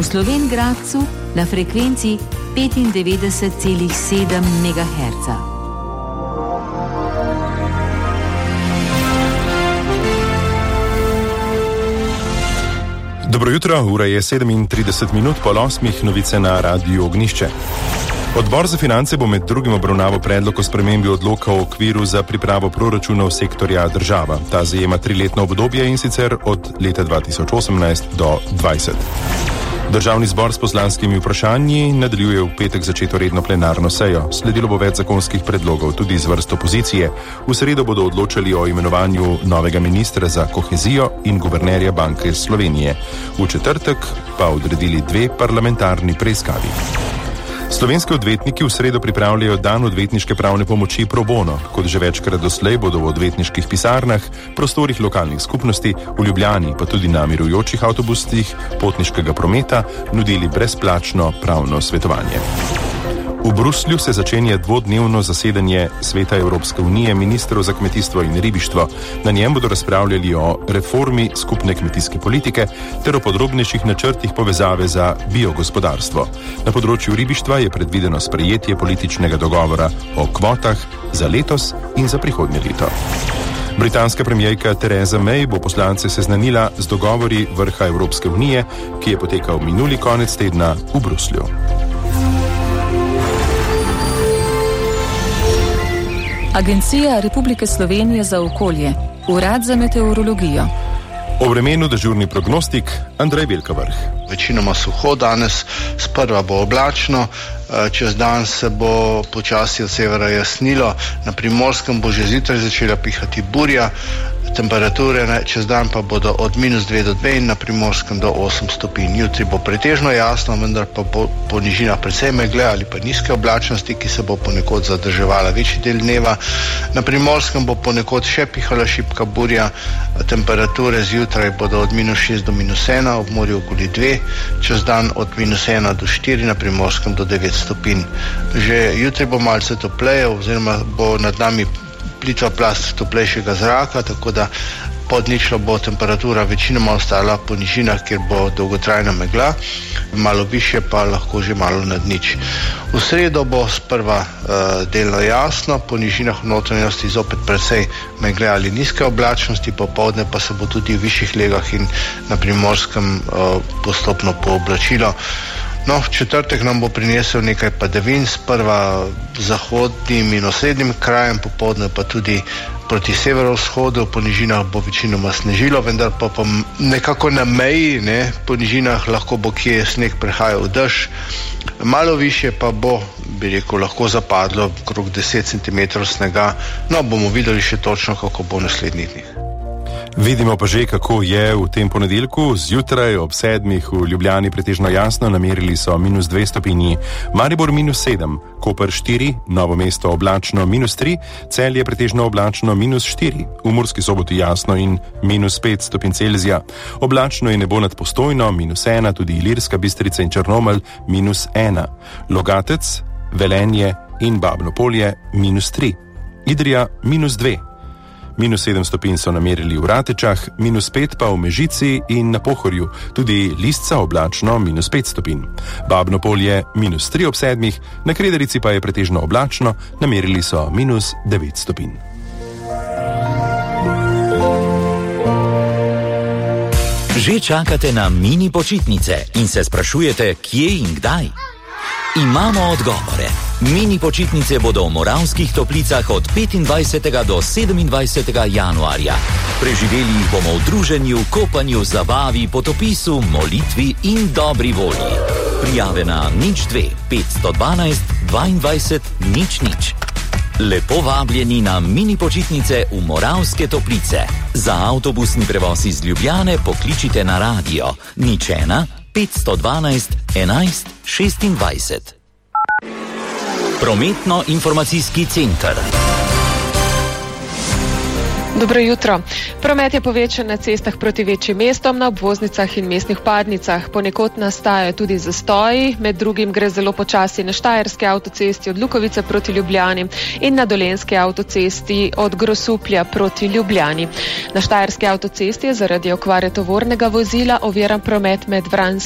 v Slovenj Gradcu na frekvenci 95,7 MHz. Dobro jutro, ura je 37 minut po 8, novice na Radiu Ognišče. Odbor za finance bo med drugim obravnaval predlog o spremembi odloka o okviru za pripravo proračunov sektorja država. Ta zajema 3-letno obdobje in sicer od leta 2018 do 2020. Državni zbor s poslanskimi vprašanji nadaljuje v petek začeto redno plenarno sejo. Sledilo bo več zakonskih predlogov, tudi iz vrst opozicije. V sredo bodo odločali o imenovanju novega ministra za kohezijo in guvernerja Banke Slovenije. V četrtek pa odredili 2 parlamentarni preiskavi. Slovenski odvetniki v sredo pripravljajo dan odvetniške pravne pomoči pro bono. Kot že večkrat doslej bodo v odvetniških pisarnah, prostorih lokalnih skupnosti, v Ljubljani pa tudi na mirujočih avtobusih potniškega prometa nudili brezplačno pravno svetovanje. V Bruslju se začenja 2-dnevno zasedanje Sveta Evropske unije ministrov za kmetijstvo in ribištvo. Na njem bodo razpravljali o reformi skupne kmetijske politike ter o podrobnejših načrtih povezave za biogospodarstvo. Na področju ribištva je predvideno sprejetje političnega dogovora o kvotah za letos in za prihodnje leto. Britanska premijerka Theresa May bo poslance seznanila z dogovori vrha Evropske unije, ki je potekal minuli konec tedna v Bruslju. Agencija Republike Slovenije za okolje, Urad za meteorologijo. O vremenu dežurni prognostik Andrej Velkavrh. Večinoma suho danes, sprva bo oblačno, čez dan se bo počasi od severa jasnilo, na Primorskem bo že zjutraj začela pihati burja, temperature čez dan pa bodo od -2 do 2 in na Primorskem do 8 stopinj. Jutri bo pretežno jasno, vendar pa bo po nižinah precej megle ali pa nizke oblačnosti, ki se bo ponekod zadrževala večji del dneva. Na Primorskem bo ponekod še pihala šibka burja, temperature zjutraj bodo od -6 do -1, ob morju okoli 2, čez dan od -1 do 4, na Primorskem do 9 stopinj. Že jutri bo malce topleje, oziroma bo nad nami plitva plast toplejšega zraka, tako da pod ničlo bo temperatura večinoma ostala po nižinah, kjer bo dolgotrajna megla, malo višje pa lahko že malo nad nič. V sredo bo sprva delno jasno, po nižinah v notranjosti zopet precej megle ali nizke oblačnosti, popoldne pa se bo tudi v višjih legah in na Primorskem postopno pooblačilo. No, v četrtek nam bo prinesel nekaj padavin, sprva zahodnim in osrednjim krajem, popoldne pa tudi proti severovzhodu, po nižinah bo večinoma snežilo, vendar pa nekako na meji, po nižinah lahko bo kje sneg prehajal v dež. Malo više pa bo, bi rekel, lahko zapadlo okrog 10 cm snega, no bomo videli še točno, kako bo v naslednjih dneh. Vidimo pa že, kako je v tem ponedeljku. Zjutraj ob 7 v Ljubljani pretežno jasno, namerili so -2 stopinji, Maribor -7, Koper 4, Novo mesto oblačno -3, Celje pretežno oblačno -4, v Murski Soboti jasno in -5 stopinj Celzija. Oblačno je nebo nad Postojno, -1, tudi Ilirska Bistrica in Črnomelj -1, Logatec, Velenje in Babno Polje -3, Idrija -2. -7 stopinj so namerili v Ratečah, -5 pa v Mežici in na Pohorju, tudi Lisca oblačno -5 stopinj. Babno Polje -3 ob 7, na Krederici pa je pretežno oblačno, namerili so -9 stopinj. Že čakate na mini počitnice in se sprašujete, kje in kdaj? Imamo odgovore. Mini počitnice bodo v Moravskih Toplicah od 25. do 27. januarja. Preživeli jih bomo v druženju, kopanju, zabavi, potopisu, molitvi in dobri volji. Prijave na 02 512 22 00. Lepo vabljeni na mini počitnice v Moravske Toplice. Za avtobusni prevoz iz Ljubljane pokličite na radio 01 512 11 26. Prometno-informacijski center. Dobro jutro. Promet je povečan na cestah proti večjim mestom, na obvoznicah in mestnih vpadnicah. Ponekod nastajajo tudi zastoji, med drugim gre zelo počasi na Štajerski avtocesti od Lukovice proti Ljubljani in na Dolenjski avtocesti od Grosuplja proti Ljubljani. Na Štajerski avtocesti je zaradi okvare tovornega vozila oviran promet med